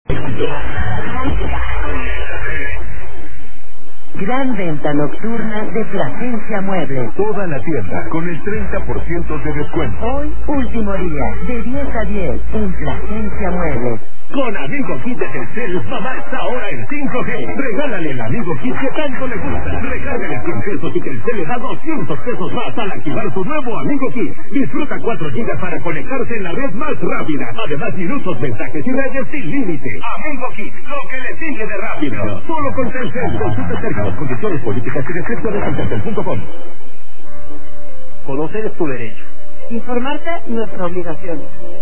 Gran venta nocturna de Plasencia Muebles. Toda la tienda con el 30% de descuento. Hoy, último día, de 10 a 10, en Plasencia Muebles. Con Amigo Kit de Telcel, mamá está ahora en 5G. Regálale el Amigo Kit que tanto le gusta. Recárgale 100 pesos y Telcel le da 200 pesos más al activar su nuevo Amigo Kit. Disfruta 4 gigas para conectarse en la red más rápida. Además, minutos, mensajes y redes sin límite. Amigo Kit, lo que le sigue de rápido. Solo con Telcel. Consulta términos, condiciones, políticas y restricciones en telcel.com. Conocer es tu derecho. Informarte, nuestra obligación.